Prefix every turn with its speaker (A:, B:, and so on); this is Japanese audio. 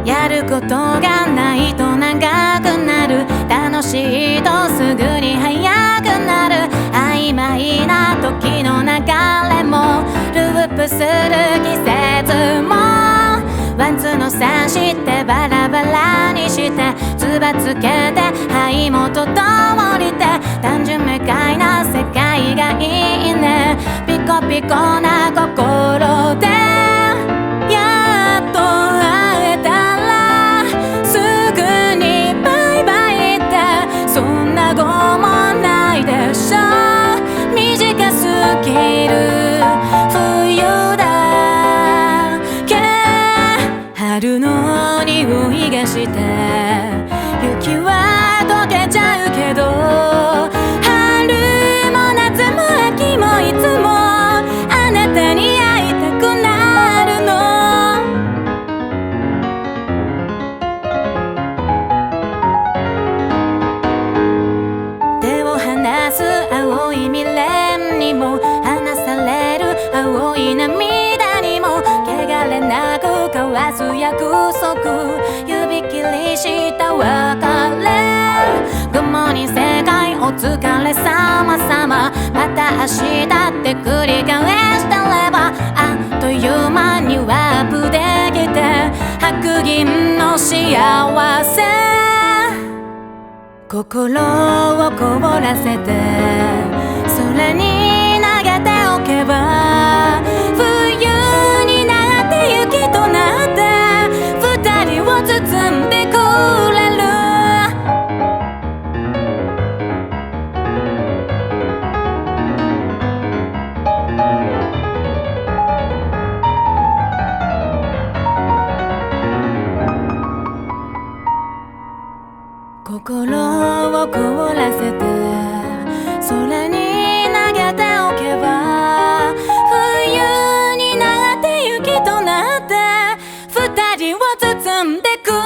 A: やることがないと長くなる、楽しいとすぐに早くなる、曖昧な時の流れもループする季節も、ワンツーの3してバラバラにして、つばつけてはい元通りで、単純明快な世界がいいね。ピコピコな心でやっと会えたら、すぐにバイバイってそんなごもないでしょ。短すぎる冬だけ春の匂いがして、雪は溶けちゃうけど、春も夏も秋もいつもあなたに会いたくなるの。手を離す青い未練にも、離される青い涙にも、汚れなく交わす約束、指切りした別れ、共に世界お疲れ様様、また明日って繰り返してれば、あっという間にワープできて、白銀の幸せ、心を凍らせて空に投げておけば、冬になって雪となって二人を包んでくれる。心を凍らせて空に投げておけば、冬になって雪となって二人を包んでく